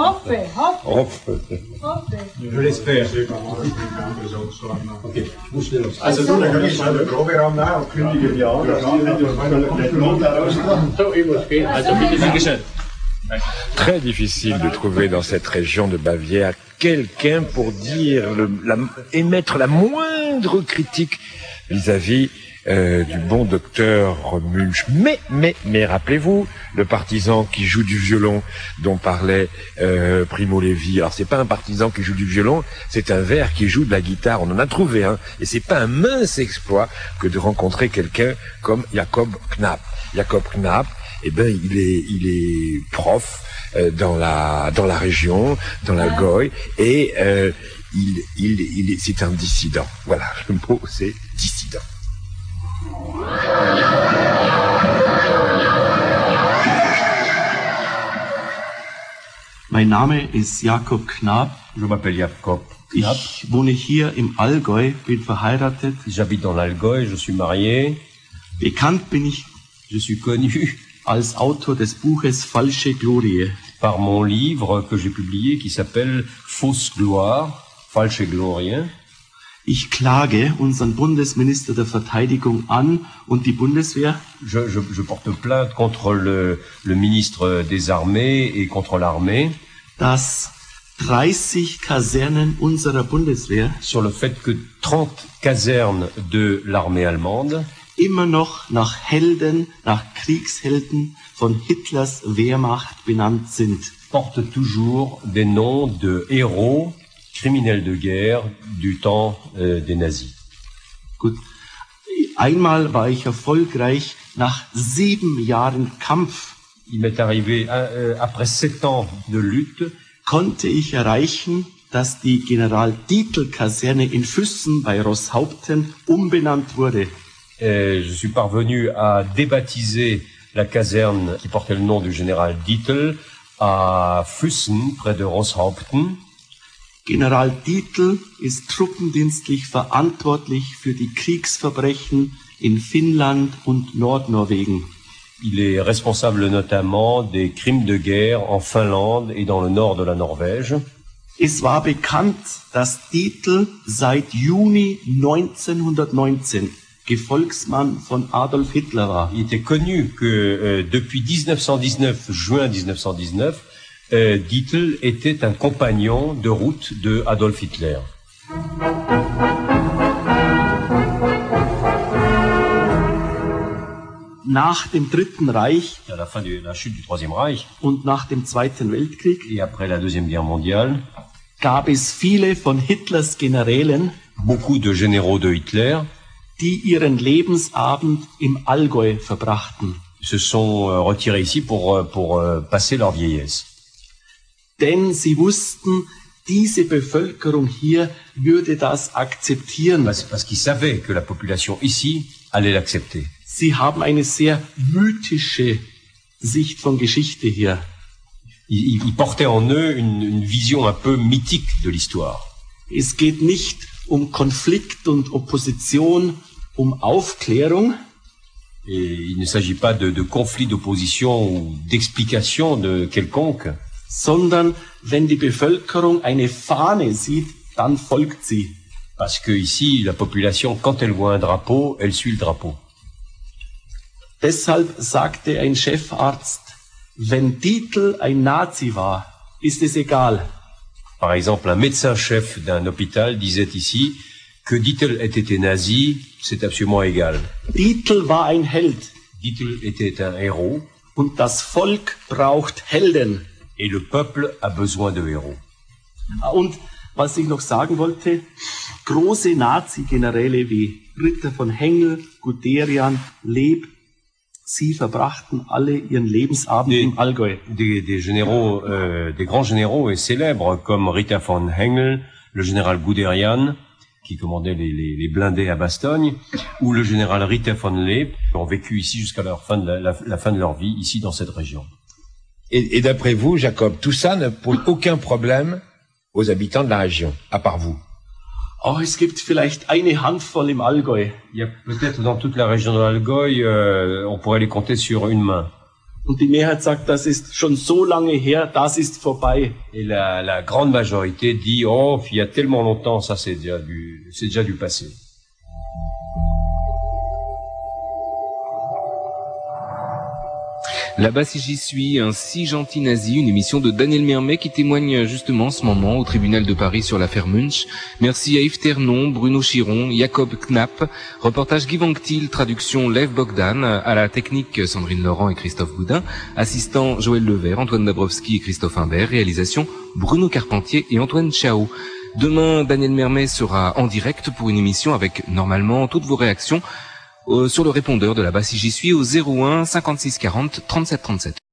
Je l'espère. Okay. Also nun, dann kann ich mal den Proberaum nach und kündige die an. Also bitte, Dankeschön. Très difficile de trouver dans cette région de Bavière quelqu'un pour dire, émettre la moindre critique vis-à-vis du bon docteur Munch. Mais rappelez-vous, le partisan qui joue du violon dont parlait Primo Levi. Alors c'est pas un partisan qui joue du violon, c'est un ver qui joue de la guitare. On en a trouvé un, et c'est pas un mince exploit que de rencontrer quelqu'un comme Jakob Knapp. Jakob Knapp, eh ben il est prof dans la région, dans l'Allgäu, et c'est un dissident. Voilà, le mot c'est dissident. Mein Name ist Jakob Knapp. Je m'appelle Jakob Knapp. Ich wohne hier im Allgäu, bin verheiratet. J'habite dans l'Allgäu, je suis marié. Bekannt bin ich, je suis connu als Autor des Buches Falsche Glorie. Par mon livre que j'ai publié qui s'appelle Fausse Gloire, Falsche Glorie. Ich klage unseren Bundesminister der Verteidigung an und die Bundeswehr. Je porte plainte contre le ministre des Armées et contre l'armée. Dass 30 Kasernen unserer Bundeswehr sur le fait que 30 casernes de l'armée allemande immer noch nach Helden, nach Kriegshelden von Hitlers Wehrmacht benannt sind. Portent toujours des noms de héros criminels de guerre du temps des nazis. Gut. Einmal war ich erfolgreich nach 7 Jahren Kampf. Il m'est arrivé, après 7 ans de lutte, konnte ich erreichen, dass die General-Dietl-Kaserne in Füssen bei Roßhaupten umbenannt wurde. Je suis parvenu à débaptiser la caserne qui portait le nom du général Dietl à Füssen, près de Roßhaupten. General Dietl ist truppendienstlich verantwortlich für die Kriegsverbrechen in Finnland und Nordnorwegen. Il est responsable notamment des crimes de guerre en Finlande et dans le nord de la Norvège. Es war bekannt, dass Dietl seit Juni 1919 Gefolgsmann von Adolf Hitler war. Il était connu que depuis 1919, juin 1919, Dietl était un compagnon de route de Adolf Hitler. Nach dem Dritten Reich à la fin de la chute du Troisième Reich und nach dem Zweiten Weltkrieg et après la Deuxième Guerre mondiale, gab es viele von Hitlers Generälen, beaucoup de généraux de Hitler, die ihren Lebensabend im Allgäu verbrachten. Se sont retirés ici pour passer leur vieillesse. Denn sie wussten, diese Bevölkerung hier würde das akzeptieren. Parce qu'ils savaient que la population ici allait l'accepter. Sie haben eine sehr mythische Sicht von Geschichte hier. Ils portaient en eux une vision un peu mythique de l'histoire. Es geht nicht Konflikt und Opposition, Aufklärung. Et il ne s'agit pas de conflit d'opposition ou d'explication de quelconque. Sondern wenn die Bevölkerung eine Fahne sieht, dann folgt sie. Parce que ici, la population, quand elle voit un drapeau, elle suit le drapeau. Deshalb sagte ein Chefarzt, wenn Dietl ein Nazi war, ist es egal. Par exemple, un médecin-chef d'un hôpital disait ici que Dietl ait été nazi, c'est absolument égal. Dietl war ein Held. Dietl était un héros. Und das Volk braucht Helden. Et le peuple a besoin de héros. Und was ich noch sagen wollte, große Nazi-Generäle wie Ritter von Hengel, Guderian, Leeb, sie verbrachten alle ihren Lebensabend im Allgäu. Des généraux, des grands généraux et célèbres comme Ritter von Hengel, le général Guderian, qui commandait les blindés à Bastogne, ou le général Ritter von Leeb, ont vécu ici jusqu'à la fin de leur vie, ici dans cette région. Et d'après vous, Jacob, tout ça ne pose aucun problème aux habitants de la région, à part vous? Oh, es gibt vielleicht eine Handvoll im Allgäu. Il y a peut-être dans toute la région de l'Allgäu, on pourrait les compter sur une main. Und die Mehrheit sagt, das ist schon so lange her, das ist vorbei. Et la grande majorité dit, oh, il y a tellement longtemps, ça c'est déjà du passé. Là-bas si j'y suis, un si gentil nazi, une émission de Daniel Mermet qui témoigne justement en ce moment au tribunal de Paris sur l'affaire Munch. Merci à Yves Ternon, Bruno Chiron, Jacob Knapp, reportage Guy Vanctil, traduction Lev Bogdan, à la technique Sandrine Laurent et Christophe Boudin, assistant Joël Levert, Antoine Dabrowski et Christophe Imbert, réalisation Bruno Carpentier et Antoine Chao. Demain, Daniel Mermet sera en direct pour une émission avec normalement toutes vos réactions sur le répondeur de là-bas si j'y suis au 01 56 40 37 37.